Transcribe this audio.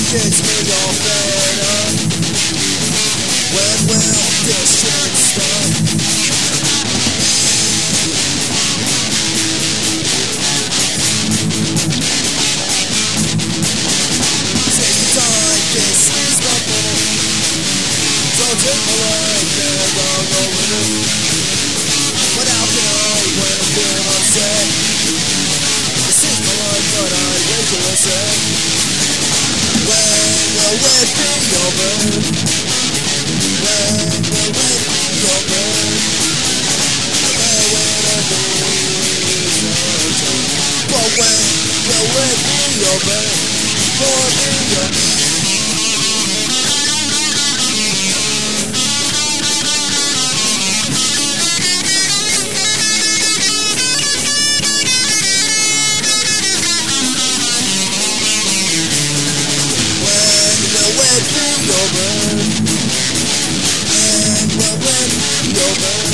gets me all fed up. When will this shit stop? Take the time, this is my fault. Don't take my life and I'll go with it. But how can I when I'm feeling upset? This is my life but I wait till I say, when will it be over? When will it be over? Where will I be? But when will it be over? For me, over, and when